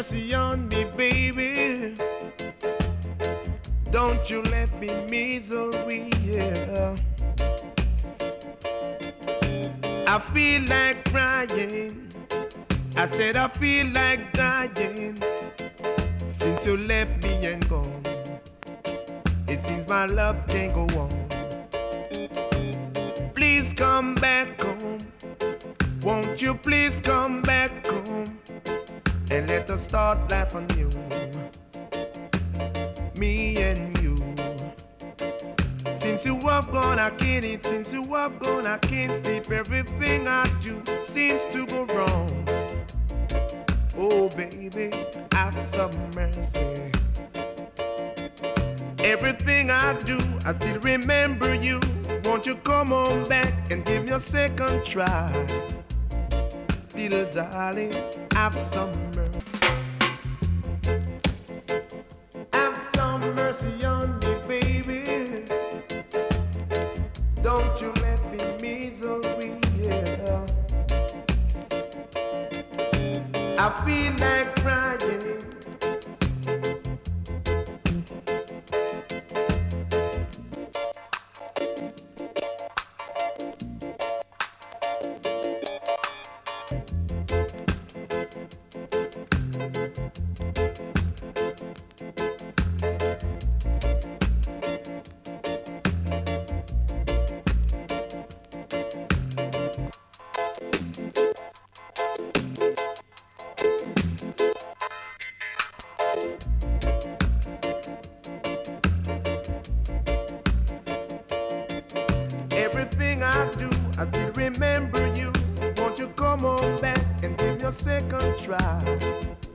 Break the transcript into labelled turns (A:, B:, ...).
A: mercy on me, baby. Don't you let me misery, yeah. I feel like crying. I said I feel like dying. Since you left me and gone, it seems my love can't go on. Please come back home. Won't you please come back home and let us start life anew, me and you. Since you have gone, I can't eat. Since you have gone, I can't sleep. Everything I do seems to go wrong. Oh, baby, have some mercy. Everything I do, I still remember you. Won't you come home back and give me a second try? Little darling, have some mercy. Have some mercy on me, baby. Don't you let me misery, yeah. I feel like crying. Everything I do, I still remember you. Won't you come home back and give me a second try?